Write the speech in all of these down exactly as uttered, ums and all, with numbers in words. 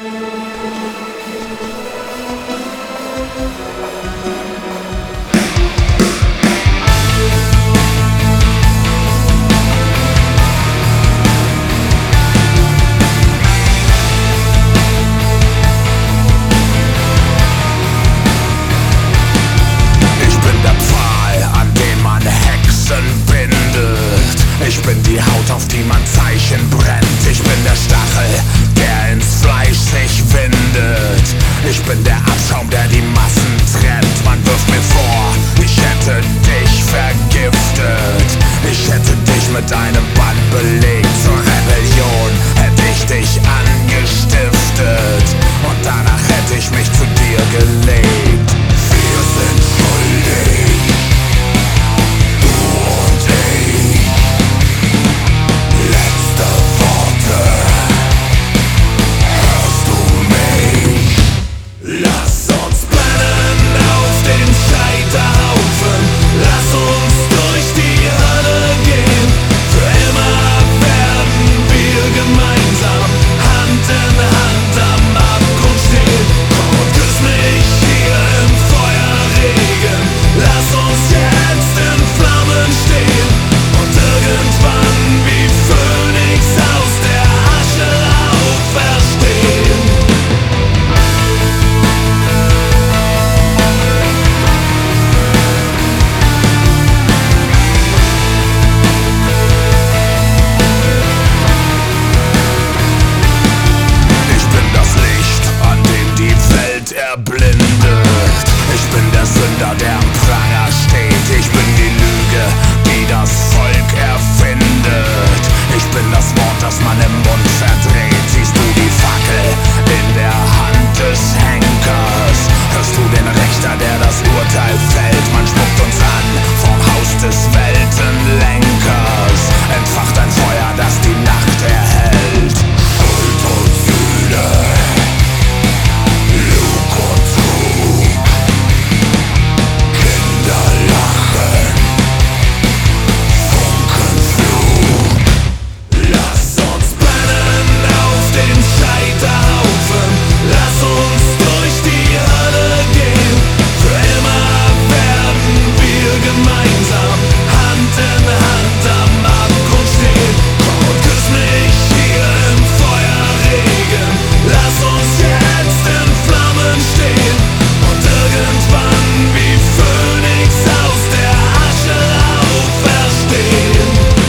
Ich bin die Haut, auf die man Zeichen brennt. Ich bin der Stachel, der ins Fleisch sich windet. Ich bin der Abschaum, der die Massen trennt. Man wirft mir vor, ich hätte dich vergiftet. Ich hätte dich mit einem Bann belegt. Zur Rebellion hätte ich dich angestiftet. Und danach hätte ich mich zu dir gelegt. Wir sind schuldig. Ich bin der Sünder, der am Pranger steht. Ich bin die Lüge, die das Volk erfindet. Ich bin das Wort, das man im Mund verdreht. Siehst du die Fackel in der Hand des Henkers? Hörst du den Richter, der das Urteil fällt? Man spuckt uns an vom Haus des Weltenlenkers. Entfacht ein Feuer, das die Nacht erhält. Schuld und Sühne, Lug und Trug. Kinder lachen, Funkenflug. Lass uns brennen auf dem Scheiterhaufen. Lass uns durch die Hölle gehen. Für immer werden wir gemeinsam Hand in Hand am Abgrund stehen. Komm und küss mich hier im Feuerregen. Lass uns jetzt in Flammen stehen und irgendwann wie Phönix aus der Asche auferstehen.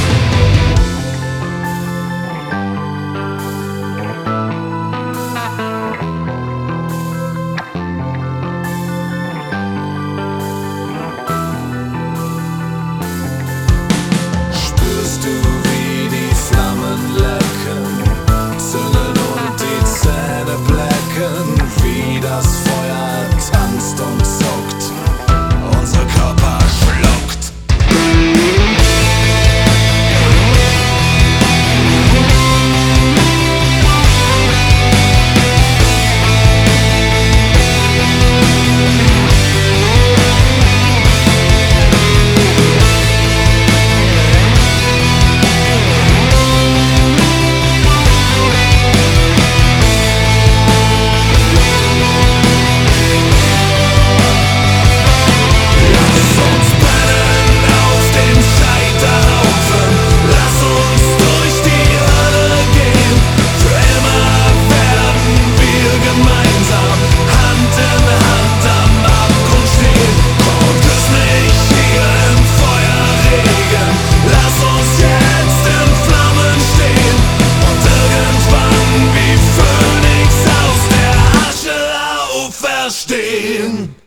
Spürst du, wie die Flammen lecken, züngeln und die Zähne blecken, wie das Feuer tanzt und zuckt, unsere Körper schluckt. Lass uns brennen auf dem Scheiterhaufen. Lass uns durch die Hölle gehen. Für immer werden wir gemeinsam Hand in Hand am Abgrund stehen. Komm und küss mich hier im Feuerregen. Lass uns jetzt in Flammen stehen und irgendwann wie Phönix aus der Asche auferstehen.